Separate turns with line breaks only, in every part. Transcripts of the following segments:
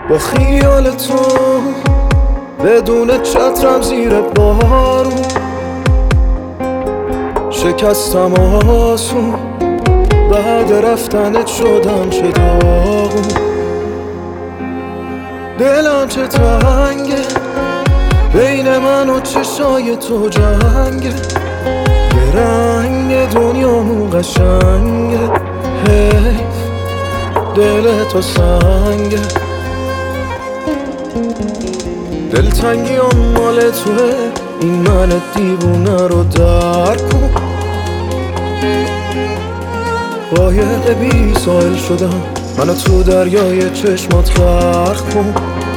با خیال تو بدون چترم زیر بارون شکستم آسون بعد رفتنت شدم چه داغون دلم چه تنگه بین من و چشای تو جنگه یه رنگ دنیامون قشنگه حیف دل تو سنگه دلتنگیام مال توه این من دیوونه رو درک کن قایق بی ساحل شدم منو تو دریای چشمات غرق کن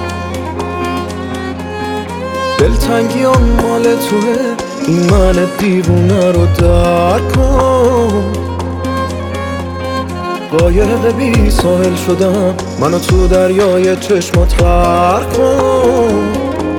دلتنگیام مال توه این من دیوونه رو درک کن قایق بی ساحل شدم منو تو دریای چشمات غرق کن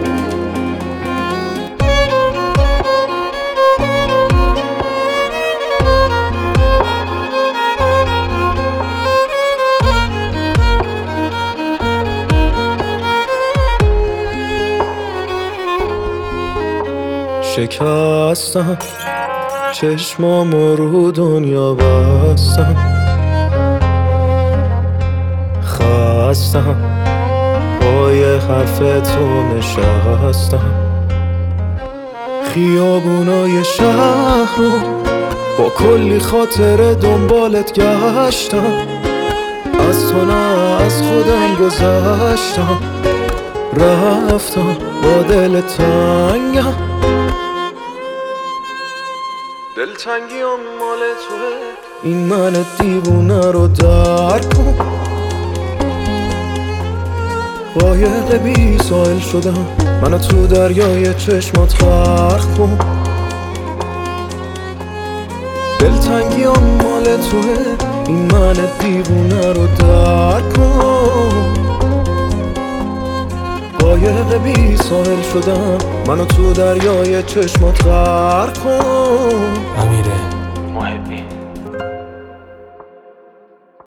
شکستم چشمامو رو دنیا بستم خستم پای حرف تو نشستم خیابونای شهر رو با کلی خاطر دنبالت گشتم از تو نه از خودم گذشتم رفتم با دل تنگم دلتنگیام مال توه این من دیوونه رو درک کن قایق بی ساحل شدم منو تو دریای چشمات غرق کن دلتنگیام مال توه این من دیوونه رو درک کن قایق بی ساحل شدم منو تو دریای چشمات غرق کن
امیر محبی